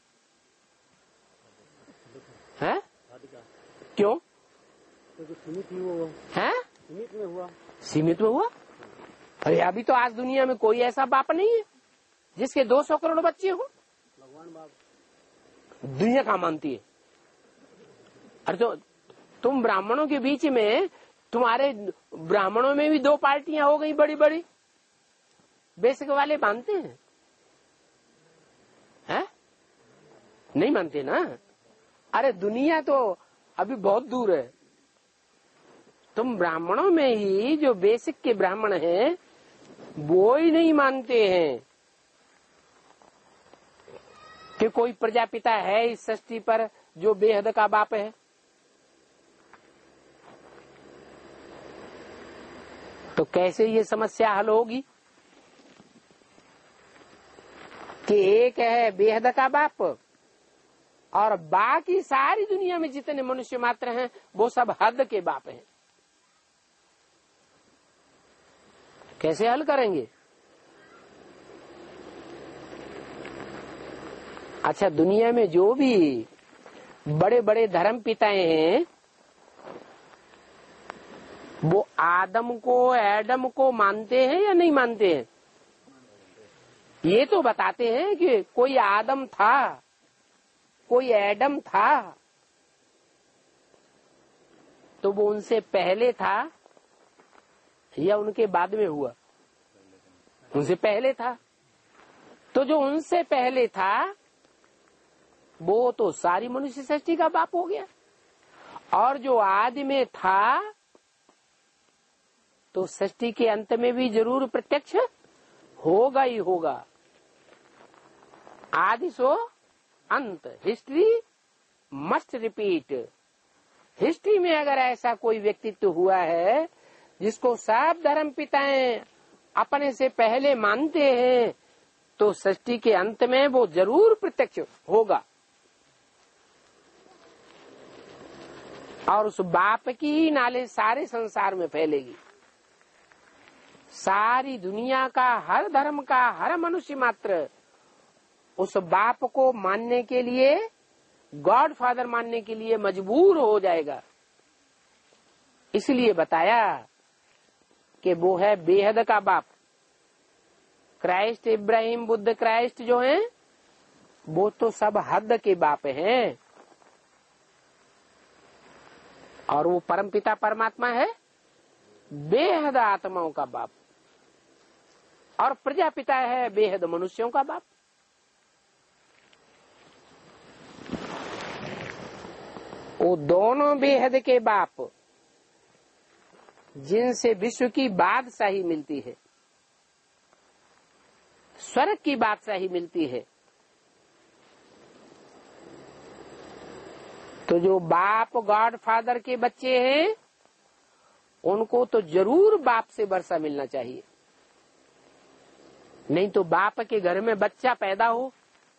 है? क्यों? सीमित ही हुआ है? सीमित में हुआ सीमित में हुआ। अरे अभी तो आज दुनिया में कोई ऐसा बाप नहीं है जिसके दो सौ करोड़ बच्चे हो। भगवान बाप दुनिया कहाँ मानती है? अरे तो तुम ब्राह्मणों के बीच में, तुम्हारे ब्राह्मणों में भी दो पार्टियां हो गई बड़ी बड़ी, बेसिक वाले मानते हैं? है? नहीं मानते ना। अरे दुनिया तो अभी बहुत दूर है। तुम ब्राह्मणों में ही जो बेसिक के ब्राह्मण हैं वो ही नहीं मानते हैं कि कोई प्रजापिता है इस सृष्टि पर जो बेहद का बाप है। तो कैसे ये समस्या हल होगी कि एक है बेहद का बाप और बाकी सारी दुनिया में जितने मनुष्य मात्र हैं वो सब हद के बाप हैं? कैसे हल करेंगे? अच्छा, दुनिया में जो भी बड़े बड़े धर्म पिताएं हैं वो आदम को एडम को मानते हैं या नहीं मानते हैं? ये तो बताते हैं कि कोई आदम था, कोई एडम था, तो वो उनसे पहले था या उनके बाद में हुआ? उनसे पहले था। तो जो उनसे पहले था वो तो सारी मनुष्य सृष्टि का बाप हो गया, और जो आदि में था तो सृष्टि के अंत में भी जरूर प्रत्यक्ष होगा ही होगा। आदि सो अंत, हिस्ट्री मस्ट रिपीट। हिस्ट्री में अगर ऐसा कोई व्यक्तित्व हुआ है जिसको सब धर्म पिताएं अपने से पहले मानते हैं, तो सृष्टि के अंत में वो जरूर प्रत्यक्ष होगा, और उस बाप की ही नाले सारे संसार में फैलेगी। सारी दुनिया का, हर धर्म का, हर मनुष्य मात्र उस बाप को मानने के लिए, गॉड फादर मानने के लिए मजबूर हो जाएगा। इसलिए बताया कि वो है बेहद का बाप। क्राइस्ट, इब्राहिम, बुद्ध, क्राइस्ट जो हैं वो तो सब हद के बाप हैं, और वो परमपिता परमात्मा है बेहद आत्माओं का बाप, और प्रजापिता है बेहद मनुष्यों का बाप। वो दोनों बेहद के बाप जिनसे विश्व की बादशाही मिलती है, स्वर्ग की बादशाही मिलती है, तो जो बाप गॉड फादर के बच्चे हैं उनको तो जरूर बाप से वर्षा मिलना चाहिए। नहीं तो बाप के घर में बच्चा पैदा हो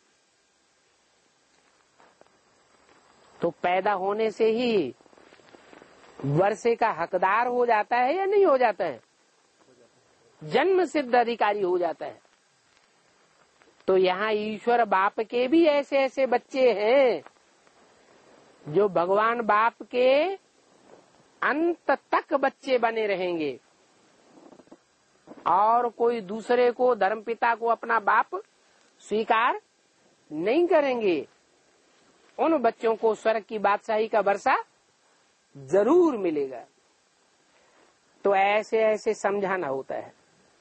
तो पैदा होने से ही वर्षे का हकदार हो जाता है या नहीं हो जाता है? जन्म सिद्ध अधिकारी हो जाता है। तो यहाँ ईश्वर बाप के भी ऐसे ऐसे बच्चे हैं जो भगवान बाप के अंत तक बच्चे बने रहेंगे, और कोई दूसरे को, धर्मपिता को अपना बाप स्वीकार नहीं करेंगे। उन बच्चों को स्वर्ग की बादशाही का वर्षा जरूर मिलेगा। तो ऐसे ऐसे समझाना होता है।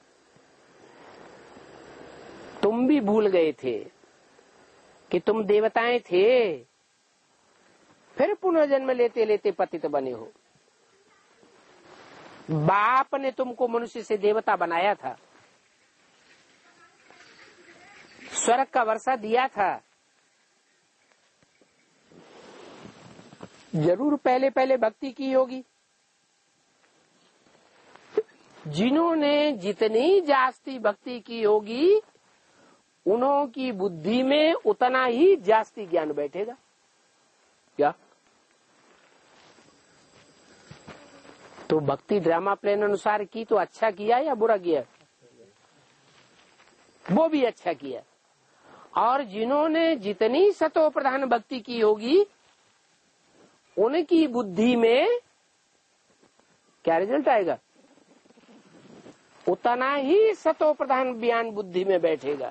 तुम भी भूल गए थे कि तुम देवताएं थे, फिर पुनर्जन्म लेते लेते पतित बने हो। बाप ने तुमको मनुष्य से देवता बनाया था, स्वर्ग का वर्षा दिया था। जरूर पहले पहले भक्ति की होगी। जिन्होंने जितनी जास्ती भक्ति की होगी उन्हों की बुद्धि में उतना ही जास्ती ज्ञान बैठेगा। क्या? तो भक्ति ड्रामा प्लान अनुसार की तो अच्छा किया या बुरा किया? वो भी अच्छा किया। और जिन्होंने जितनी सतो प्रधान भक्ति की होगी उनकी बुद्धि में क्या रिजल्ट आएगा? उतना ही सतो प्रधान ज्ञान बुद्धि में बैठेगा।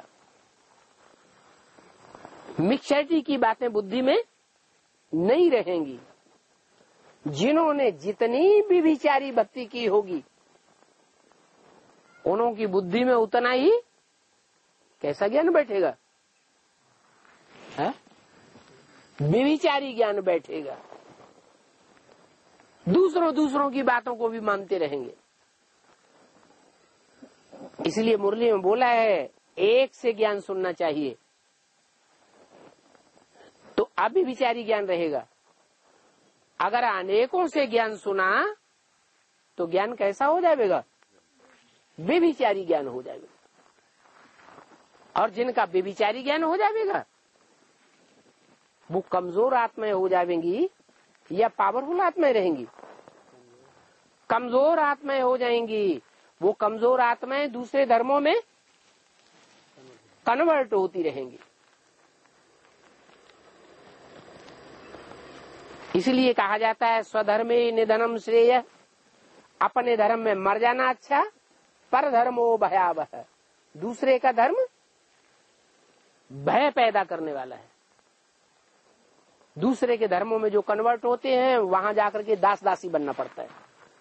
मिक्सचरिटी की बातें बुद्धि में नहीं रहेंगी। जिन्होंने जितनी भी विचारी भक्ति की होगी उन्हों की बुद्धि में उतना ही कैसा ज्ञान बैठेगा? है? विविचारी ज्ञान बैठेगा। दूसरों दूसरों की बातों को भी मानते रहेंगे। इसलिए मुरली में बोला है एक से ज्ञान सुनना चाहिए तो अभी विचारी ज्ञान रहेगा। अगर अनेकों से ज्ञान सुना तो ज्ञान कैसा हो जाएगा? बेविचारी ज्ञान हो जाएगा। और जिनका बेविचारी ज्ञान हो जाएगा वो कमजोर आत्माएं हो जाएंगी या पावरफुल आत्माएं रहेंगी? कमजोर आत्माएं हो जाएंगी। वो कमजोर आत्माएं दूसरे धर्मों में कन्वर्ट होती रहेंगी। इसलिए कहा जाता है स्वधर्मे निधनम श्रेय, अपने धर्म में मर जाना अच्छा, पर धर्मो भयावह, दूसरे का धर्म भय पैदा करने वाला है। दूसरे के धर्मों में जो कन्वर्ट होते हैं वहां जाकर के दास दासी बनना पड़ता है।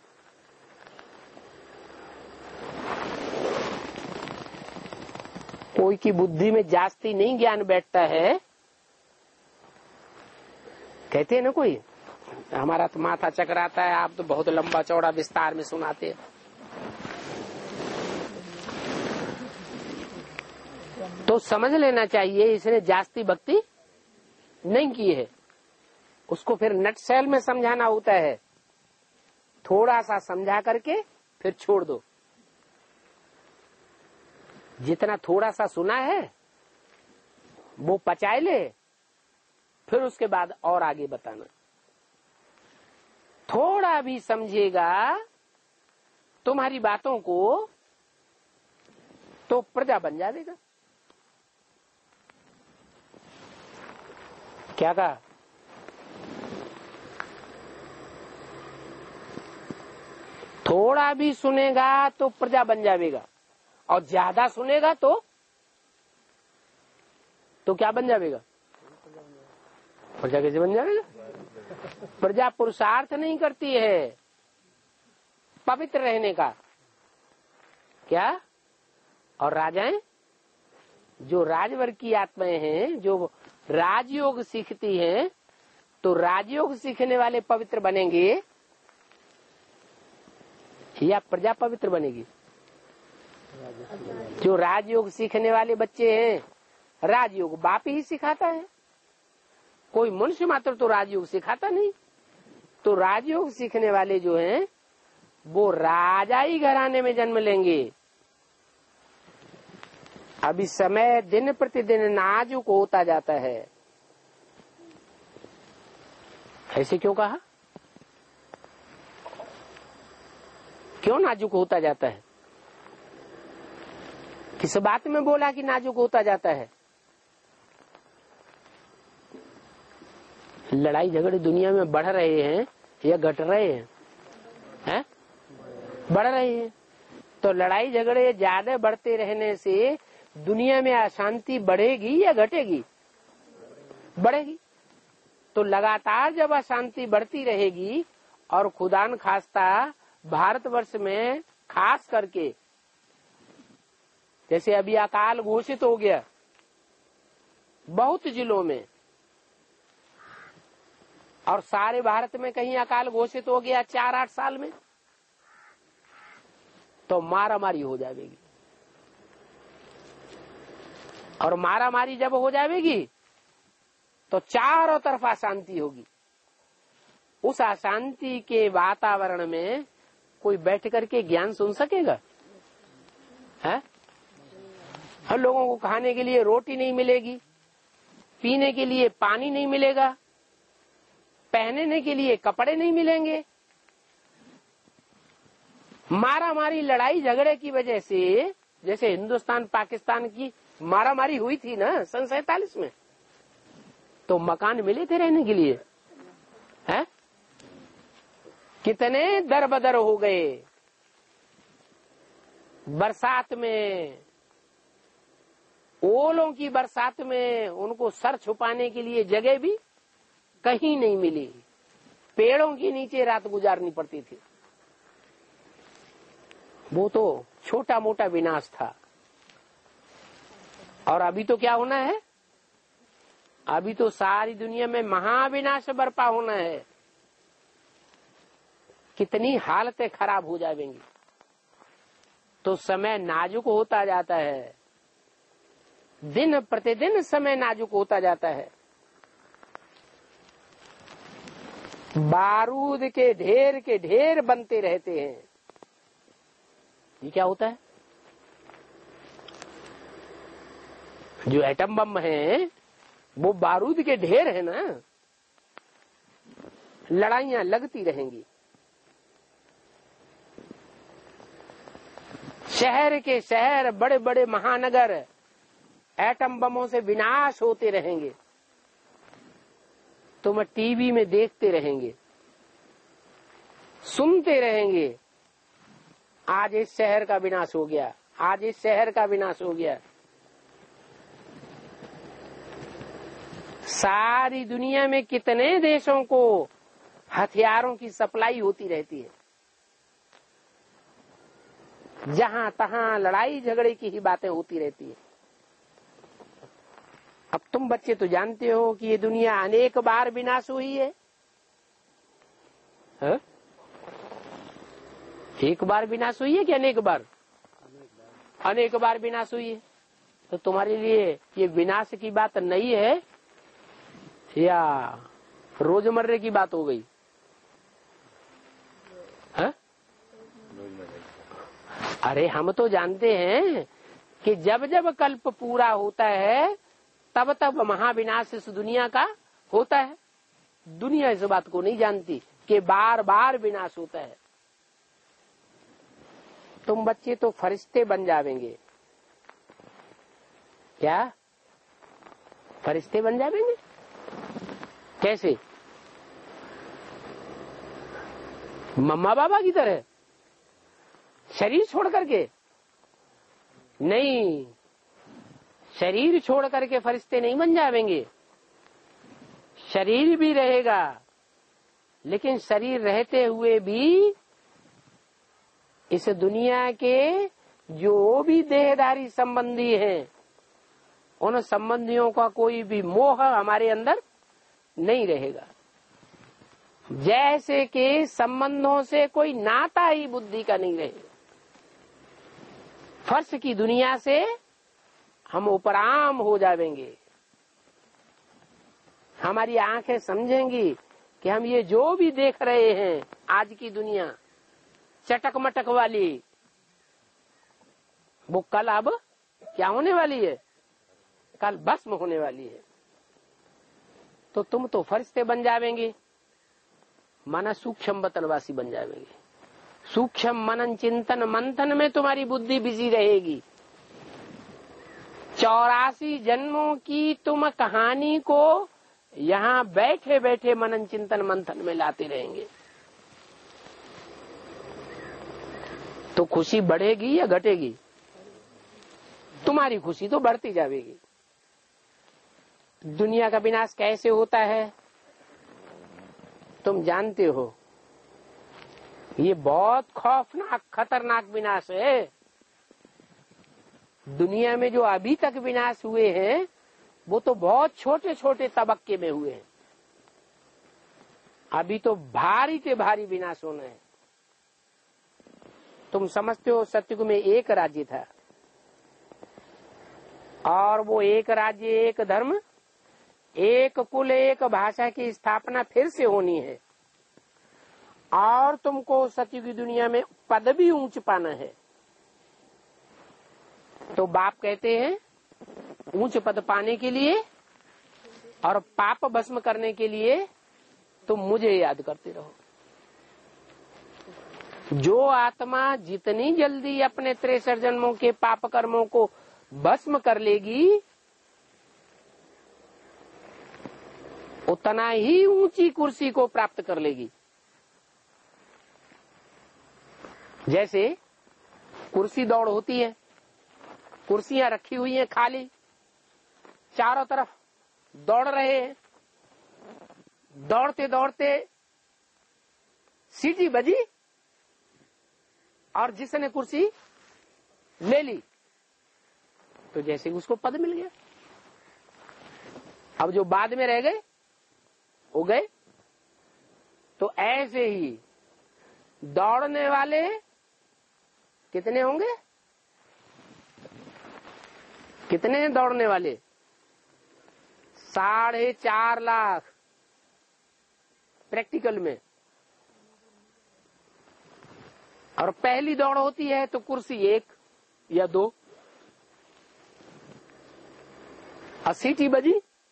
कोई की बुद्धि में जास्ती नहीं ज्ञान बैठता है, कहते हैं ना कोई हमारा तो माथा चकराता है, आप तो बहुत लंबा चौड़ा विस्तार में सुनाते हैं। तो समझ लेना चाहिए इसने जास्ती भक्ति नहीं की है, उसको फिर नटशेल में समझाना होता है। थोड़ा सा समझा करके फिर छोड़ दो। जितना थोड़ा सा सुना है वो पचाए ले, फिर उसके बाद और आगे बताना। थोड़ा भी समझेगा तुम्हारी बातों को तो प्रजा बन जाएगा। क्या कहा? थोड़ा भी सुनेगा तो प्रजा बन जाएगा, और ज्यादा सुनेगा तो तो क्या बन जाएगा? प्रजा कैसे बन जाएगा? प्रजा पुरुषार्थ नहीं करती है पवित्र रहने का। क्या? और राजाएं जो राजवर्ग की आत्माएं हैं, जो राजयोग सीखती हैं, तो राजयोग सीखने वाले पवित्र बनेंगे या प्रजा पवित्र बनेगी? जो राजयोग सीखने वाले बच्चे हैं, राजयोग बाप ही सिखाता है, कोई मनुष्य मात्र तो राजयोग सिखाता नहीं। तो राजयोग सीखने वाले जो हैं वो राजाई घराने में जन्म लेंगे। अभी समय दिन प्रतिदिन नाजुक होता जाता है। ऐसे क्यों कहा? क्यों नाजुक होता जाता है? किस बात में बोला कि नाजुक होता जाता है? लड़ाई झगड़े दुनिया में बढ़ रहे हैं या घट रहे हैं? हैं? बढ़ रहे हैं। तो लड़ाई झगड़े ज्यादा बढ़ते रहने से दुनिया में अशांति बढ़ेगी या घटेगी? बढ़ेगी। तो लगातार जब अशांति बढ़ती रहेगी, और खुदान खास्ता भारतवर्ष में खास करके जैसे अभी अकाल घोषित हो गया बहुत जिलों में, और सारे भारत में कहीं अकाल घोषित हो गया चार आठ साल में, तो मारामारी हो जाएगी। और मारामारी जब हो जाएगी तो चारों तरफ अशांति होगी। उस अशांति के वातावरण में कोई बैठ करके ज्ञान सुन सकेगा? है? हम लोगों को खाने के लिए रोटी नहीं मिलेगी, पीने के लिए पानी नहीं मिलेगा, पहनने के लिए कपड़े नहीं मिलेंगे। मारामारी लड़ाई झगड़े की वजह से, जैसे हिंदुस्तान पाकिस्तान की मारामारी हुई थी ना सन सैतालीस में, तो मकान मिले थे रहने के लिए, हैं? कितने दर बदर हो गए। बरसात में, ओलों की बरसात में उनको सर छुपाने के लिए जगह भी कहीं नहीं मिली, पेड़ों के नीचे रात गुजारनी पड़ती थी। वो तो छोटा मोटा विनाश था। और अभी तो क्या होना है? अभी तो सारी दुनिया में महाविनाश बर्पा होना है। कितनी हालतें खराब हो जाएंगी। तो समय नाजुक होता जाता है, दिन प्रतिदिन समय नाजुक होता जाता है। बारूद के ढेर के ढेर बनते रहते हैं। ये क्या होता है? जो एटम बम है वो बारूद के ढेर है ना, लड़ाइयां लगती रहेंगी। शहर के शहर, बड़े बड़े महानगर एटम बमों से विनाश होते रहेंगे। तुम टीवी में देखते रहेंगे, सुनते रहेंगे, आज इस शहर का विनाश हो गया, आज इस शहर का विनाश हो गया। सारी दुनिया में कितने देशों को हथियारों की सप्लाई होती रहती है, जहां तहां लड़ाई झगड़े की ही बातें होती रहती है। अब तुम बच्चे तो जानते हो कि ये दुनिया अनेक बार विनाश हुई है, है? एक बार विनाश हुई है कि अनेक बार? अनेक बार विनाश हुई है। तो तुम्हारे लिए ये विनाश की बात नहीं है या रोजमर्रे की बात हो गई? है? अरे हम तो जानते हैं कि जब जब कल्प पूरा होता है तब तब महाविनाश इस दुनिया का होता है। दुनिया इस बात को नहीं जानती कि बार बार विनाश होता है। तुम बच्चे तो फरिश्ते बन जावेंगे। क्या फरिश्ते बन जावेंगे? कैसे? मम्मा बाबा की तरह शरीर छोड़ करके? नहीं, शरीर छोड़ करके फरिश्ते नहीं बन जावेंगे। शरीर भी रहेगा, लेकिन शरीर रहते हुए भी इस दुनिया के जो भी देहधारी संबंधी हैं, उन संबंधियों का कोई भी मोह हमारे अंदर नहीं रहेगा। जैसे कि संबंधों से कोई नाता ही बुद्धि का नहीं रहेगा। फर्श की दुनिया से हम उपराम हो जाएंगे। हमारी आंखें समझेंगी कि हम ये जो भी देख रहे हैं आज की दुनिया चटक मटक वाली, वो कल अब क्या होने वाली है? कल भस्म होने वाली है। तो तुम तो फरिश्ते बन जावेंगे, माना सूक्ष्म बतनवासी बन जावेंगे। सूक्ष्म मनन चिंतन मंथन में तुम्हारी बुद्धि बिजी रहेगी। चौरासी जन्मों की तुम कहानी को यहाँ बैठे बैठे मनन चिंतन मंथन में लाते रहेंगे। तो खुशी बढ़ेगी या घटेगी? तुम्हारी खुशी तो बढ़ती जाएगी। दुनिया का विनाश कैसे होता है तुम जानते हो। ये बहुत खौफनाक खतरनाक विनाश है। दुनिया में जो अभी तक विनाश हुए हैं वो तो बहुत छोटे छोटे तबक्के में हुए हैं। अभी तो भारी से भारी विनाश होना है। तुम समझते हो सतयुग में एक राज्य था और वो एक राज्य एक धर्म एक कुल एक भाषा की स्थापना फिर से होनी है। और तुमको सतयुग की दुनिया में पद भी ऊंच पाना है। तो बाप कहते हैं ऊंच पद पाने के लिए और पाप भस्म करने के लिए तुम मुझे याद करते रहो। जो आत्मा जितनी जल्दी अपने तिरसठ जन्मों के पाप कर्मों को भस्म कर लेगी उतना ही ऊंची कुर्सी को प्राप्त कर लेगी। जैसे कुर्सी दौड़ होती है, कुर्सियां रखी हुई हैं खाली, चारों तरफ दौड़ रहे हैं। दौड़ते दौड़ते सीटी बजी और जिसने कुर्सी ले ली तो जैसे उसको पद मिल गया। अब जो बाद में रह गए हो गए। तो ऐसे ही दौड़ने वाले कितने होंगे? कितने हैं दौड़ने वाले? साढ़े चार लाख प्रैक्टिकल में। और पहली दौड़ होती है तो कुर्सी एक या दो। सीटी बजी,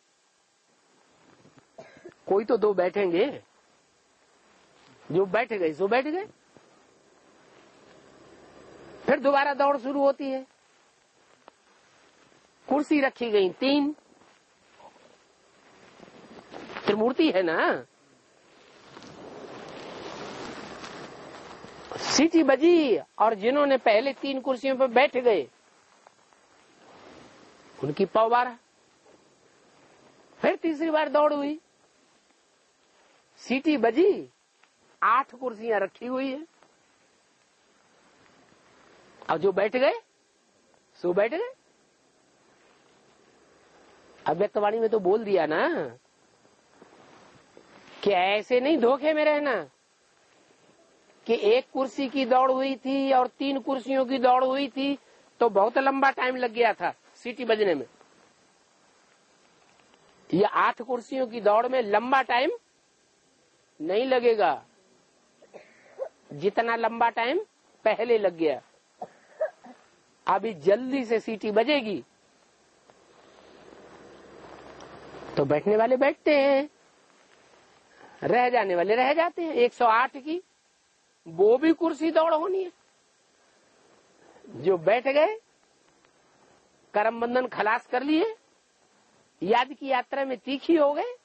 कोई तो दो बैठेंगे। जो बैठ गए सो बैठ गए। फिर दोबारा दौड़ शुरू होती है। कुर्सी रखी गई तीन, त्रिमूर्ति है ना। सीटी बजी और जिन्होंने पहले तीन कुर्सियों पर बैठ गए उनकी पौ बारह। फिर तीसरी बार दौड़ हुई, सीटी बजी, आठ कुर्सियां रखी हुई है। अब जो बैठ गए सो बैठ गए। अव्यक्तवाणी में तो बोल दिया ना कि ऐसे नहीं धोखे में रहना कि एक कुर्सी की दौड़ हुई थी और तीन कुर्सियों की दौड़ हुई थी तो बहुत लंबा टाइम लग गया था सीटी बजने में। ये आठ कुर्सियों की दौड़ में लंबा टाइम नहीं लगेगा जितना लंबा टाइम पहले लग गया। अभी जल्दी से सीटी बजेगी तो बैठने वाले बैठते हैं, रह जाने वाले रह जाते हैं। एक सौ आठ की वो भी कुर्सी दौड़ होनी है। जो बैठ गए, कर्म बंधन खलास कर लिए, याद की यात्रा में तीखी हो गए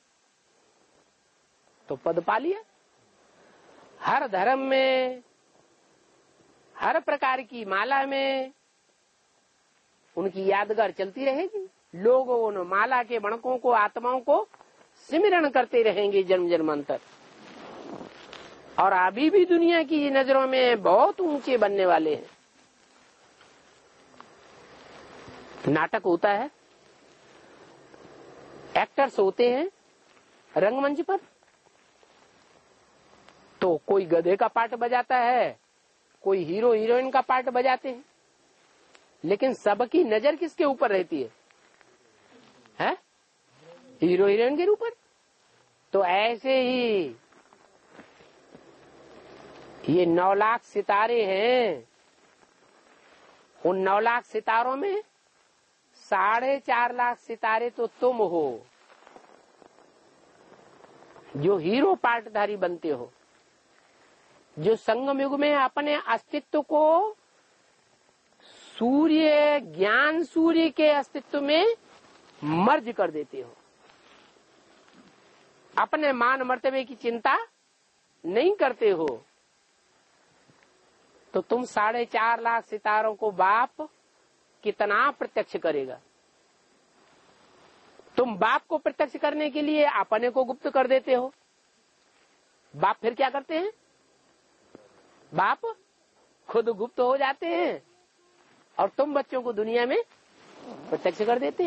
तो पद पा लिया। हर धर्म में, हर प्रकार की माला में उनकी यादगार चलती रहेगी। लोग उन माला के बणकों को, आत्माओं को सिमरण करते रहेंगे जन्म जन्मांतर। और अभी भी दुनिया की नजरों में बहुत ऊंचे बनने वाले हैं। नाटक होता है, एक्टर्स होते हैं रंगमंच पर, तो कोई गधे का पार्ट बजाता है, कोई हीरो हीरोइन का पार्ट बजाते हैं, लेकिन सबकी नजर किसके ऊपर रहती है? है हीरो हीरोइन के ऊपर। तो ऐसे ही ये नौ लाख सितारे हैं। उन नौ लाख सितारों में साढ़े चार लाख सितारे तो तुम हो जो हीरो पार्टधारी बनते हो, जो संगम युग में अपने अस्तित्व को सूर्य, ज्ञान सूर्य के अस्तित्व में मर्ज कर देते हो। अपने मान मर्तबे की चिंता नहीं करते हो। तो तुम साढ़े चार लाख सितारों को बाप कितना प्रत्यक्ष करेगा? तुम बाप को प्रत्यक्ष करने के लिए अपने को गुप्त कर देते हो। बाप फिर क्या करते हैं? बाप खुद गुप्त हो जाते हैं और तुम बच्चों को दुनिया में प्रत्यक्ष कर देते हैं।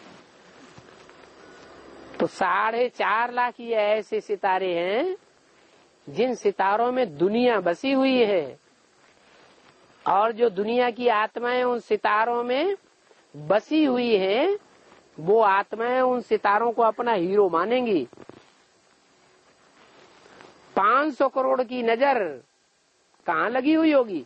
तो साढ़े चार लाख ये ऐसे सितारे हैं जिन सितारों में दुनिया बसी हुई है, और जो दुनिया की आत्माएं उन सितारों में बसी हुई है, वो आत्माएं उन सितारों को अपना हीरो मानेंगी। पांच सौ करोड़ की नजर कहाँ लगी हुई होगी?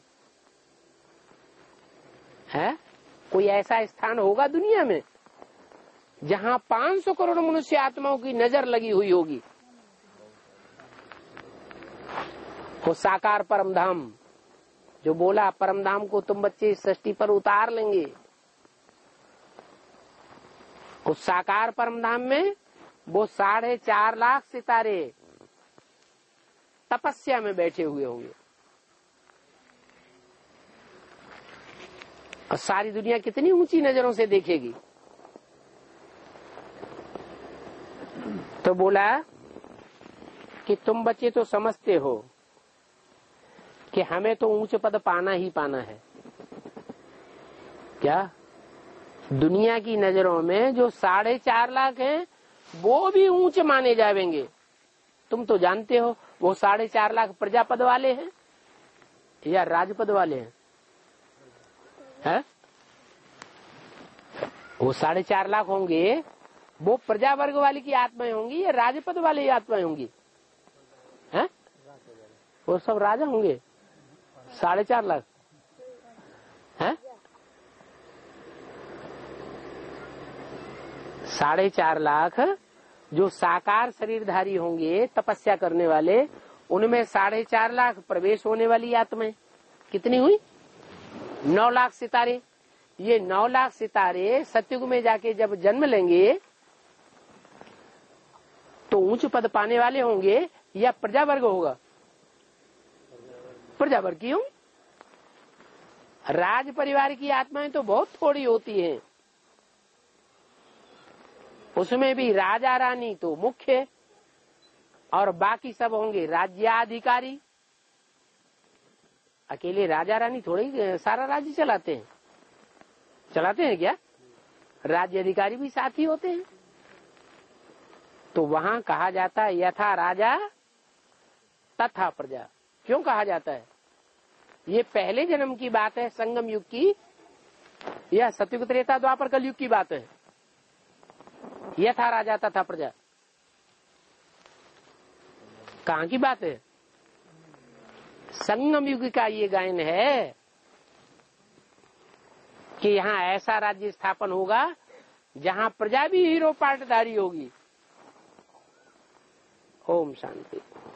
है कोई ऐसा स्थान होगा दुनिया में जहां पांच सौ करोड़ मनुष्य आत्माओं की नजर लगी हुई होगी? वो साकार परम धाम जो बोला, परम धाम को तुम बच्चे सृष्टि पर उतार लेंगे। उस साकार परम धाम में वो साढ़े चार लाख सितारे तपस्या में बैठे हुए होंगे। और सारी दुनिया कितनी ऊंची नजरों से देखेगी। तो बोला कि तुम बच्चे तो समझते हो कि हमें तो ऊंच पद पाना ही पाना है। क्या दुनिया की नजरों में जो साढ़े चार लाख हैं वो भी ऊंच माने जाएंगे? तुम तो जानते हो वो साढ़े चार लाख प्रजापद वाले हैं या राजपद वाले हैं? है? वो साढ़े चार लाख होंगे, वो प्रजा वर्ग वाली की आत्माएं होंगी या राजपद वाली आत्माएं होंगी? हैं? वो सब राजा होंगे। साढ़े चार लाख है। साढ़े चार लाख जो साकार शरीरधारी होंगे, तपस्या करने वाले, उनमें साढ़े चार लाख प्रवेश होने वाली आत्माएं कितनी हुई? नौ लाख सितारे। ये नौ लाख सितारे सतयुग में जाके जब जन्म लेंगे उच्च पद पाने वाले होंगे या प्रजा वर्ग होगा? प्रजा वर्ग क्यों? राज परिवार की आत्माएं तो बहुत थोड़ी होती हैं, उसमें भी राजा रानी तो मुख्य और बाकी सब होंगे राज्याधिकारी। अकेले राजा रानी थोड़ी सारा राज्य चलाते हैं, चलाते हैं क्या? राज्य अधिकारी भी साथ ही होते हैं। तो वहां कहा जाता है यथा राजा तथा प्रजा। क्यों कहा जाता है? ये पहले जन्म की बात है, संगम युग की, यह सतयुग त्रेता द्वापर कलयुग की बात है। यथा राजा तथा प्रजा कहाँ की बात है? संगम युग का ये गायन है कि यहाँ ऐसा राज्य स्थापन होगा जहाँ प्रजा भी हीरो पार्टधारी होगी। ओम शांति।